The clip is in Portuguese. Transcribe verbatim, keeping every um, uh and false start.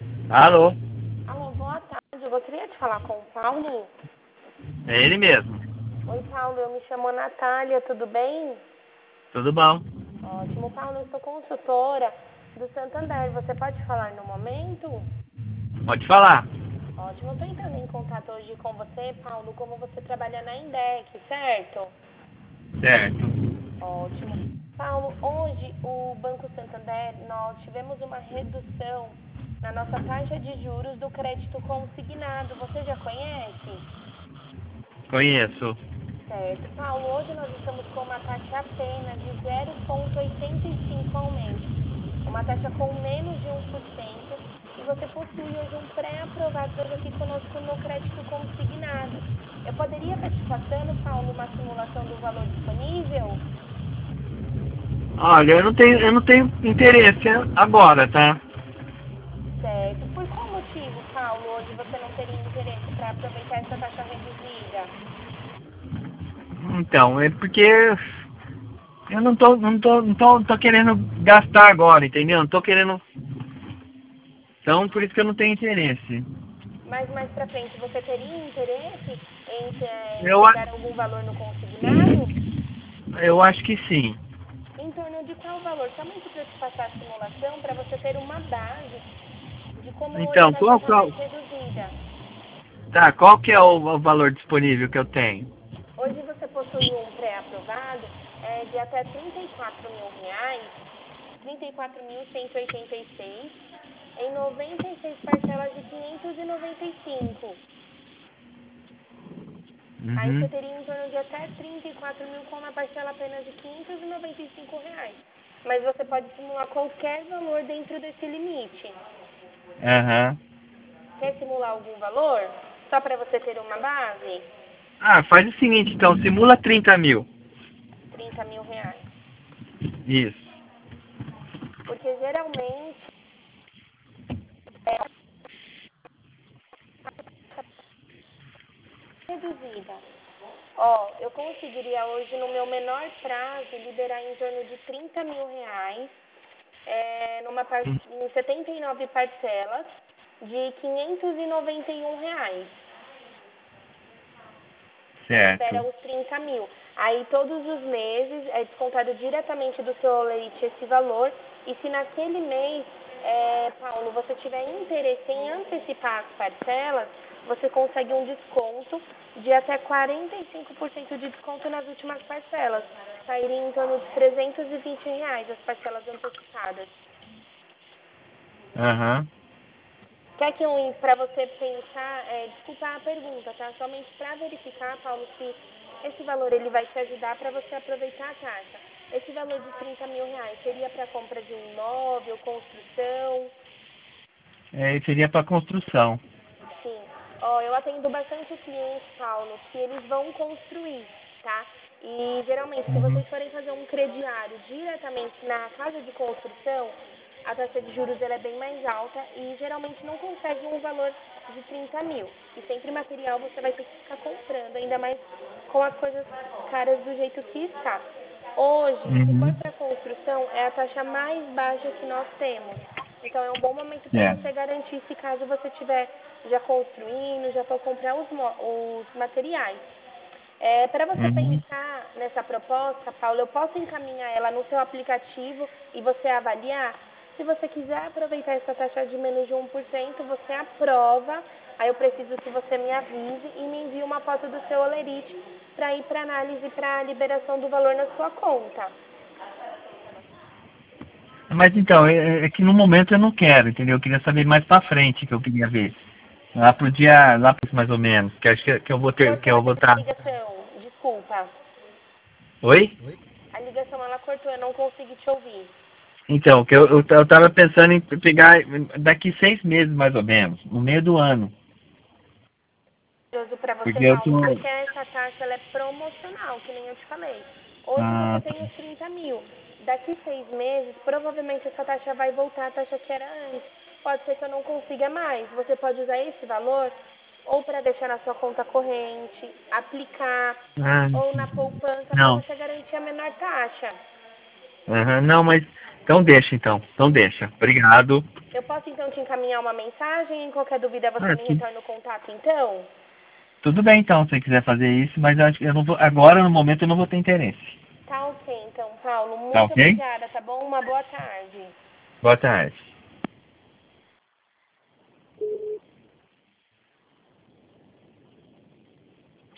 Alô? Alô, boa tarde. Eu gostaria de falar com o Paulo. É ele mesmo. Oi, Paulo. Eu me chamo Natália. Tudo bem? Tudo bom? Ótimo. Paulo, eu sou consultora do Santander. Você pode falar no momento? Pode falar. Ótimo. Eu estou entrando em contato hoje com você, Paulo, como você trabalha na Indec, certo? Certo. Ótimo. Paulo, hoje o Banco Santander, nós tivemos uma redução na nossa taxa de juros do crédito consignado. Você já conhece? Conheço. Certo. Paulo, hoje nós estamos com uma taxa apenas de zero vírgula oitenta e cinco ao mês. Uma taxa com menos de um por cento. E você possui hoje um pré-aprovado hoje aqui conosco no crédito consignado. Eu poderia estar te passando, Paulo, uma simulação do valor disponível? Olha, eu não tenho, eu não tenho interesse agora, tá? Certo. Por qual motivo, Paulo, hoje você não teria interesse para aproveitar essa taxa reduzida? Então, é porque eu não tô, não tô, não tô, não tô querendo gastar agora, entendeu? Não tô querendo. Então, por isso que eu não tenho interesse. Mas mais para frente, você teria interesse em, em Eu, a- pegar algum valor no consignado? eu acho que sim. Em torno de qual valor? Somente para eu te passar a simulação, para você ter uma base de como hoje Então, está a qual, taxa qual, mais reduzida. tá, qual que é o, o valor disponível que eu tenho? Hoje você possui um pré-aprovado é, de até trinta e quatro mil reais, trinta e quatro mil cento e oitenta e seis, em noventa e seis parcelas de quinhentos e noventa e cinco. Aí você Uhum. teria em torno de até trinta e quatro mil com uma parcela apenas de quinhentos e noventa e cinco reais. Mas você pode simular qualquer valor dentro desse limite. Aham. Quer simular algum valor? Só para você ter uma base? Ah, faz o seguinte, então, simula trinta mil. trinta mil reais. Isso. Porque geralmente é reduzida. Ó, eu conseguiria hoje, no meu menor prazo, liberar em torno de trinta mil reais, é, numa par... em setenta e nove parcelas de quinhentos e noventa e um reais. Aí libera Certo. os trinta mil. Aí todos os meses é descontado diretamente do seu leite esse valor. E se naquele mês, é, Paulo, você tiver interesse em antecipar as parcelas, você consegue um desconto de até quarenta e cinco por cento de desconto nas últimas parcelas. Sairia em torno de trezentos e vinte reais as parcelas antecipadas. Aham. Quer que eu, para você pensar, é, desculpa a pergunta, tá? Somente para verificar, Paulo, se esse valor ele vai te ajudar para você aproveitar a taxa. Esse valor de trinta mil reais seria para compra de um imóvel, construção? É, seria para construção. Sim. Ó, eu atendo bastante clientes, Paulo, que eles vão construir, tá? E geralmente, se Uhum. vocês forem fazer um crediário diretamente na casa de construção, a taxa de juros ela é bem mais alta e geralmente não consegue um valor de trinta mil. E sempre material você vai ter que ficar comprando, ainda mais com as coisas caras do jeito que está. Hoje, se for Uhum. para construção, é a taxa mais baixa que nós temos. Então é um bom momento para É. você garantir se caso você estiver já construindo, já for comprar os, os materiais. É, para você Uhum. pensar nessa proposta, Paulo, eu posso encaminhar ela no seu aplicativo e você avaliar? Se você quiser aproveitar essa taxa de menos de um por cento, você aprova. Aí eu preciso que você me avise e me envie uma foto do seu olerite para ir para análise para a liberação do valor na sua conta. Mas então, é, é que no momento eu não quero, entendeu? Eu queria saber mais pra frente que eu queria ver. Lá pro dia, lá pro mais ou menos, que acho que, que eu vou ter, que Cortou eu vou a estar. ligação, desculpa. Oi? A ligação ela cortou, eu não consegui te ouvir. Então, que eu, eu, eu tava pensando em pegar daqui seis meses mais ou menos, no meio do ano. Para você, Porque eu tô. Paulo, porque essa taxa ela é promocional, que nem eu te falei. Hoje você Ah, tem os trinta mil. Daqui seis meses, provavelmente essa taxa vai voltar à taxa que era antes. Pode ser que eu não consiga mais. Você pode usar esse valor ou para deixar na sua conta corrente, aplicar, ah, ou na poupança para não. você garantir a menor taxa. Aham, não, mas Então deixa, então. Então deixa. Obrigado. Eu posso, então, te encaminhar uma mensagem? Em qualquer dúvida, você Ah, me sim. retorna o contato, então? Tudo bem, então, se você quiser fazer isso, mas eu acho que eu não vou, agora, no momento, eu não vou ter interesse. Tá ok, então, Paulo. Tá Muito ok? obrigada, tá bom? Uma boa tarde. Boa tarde.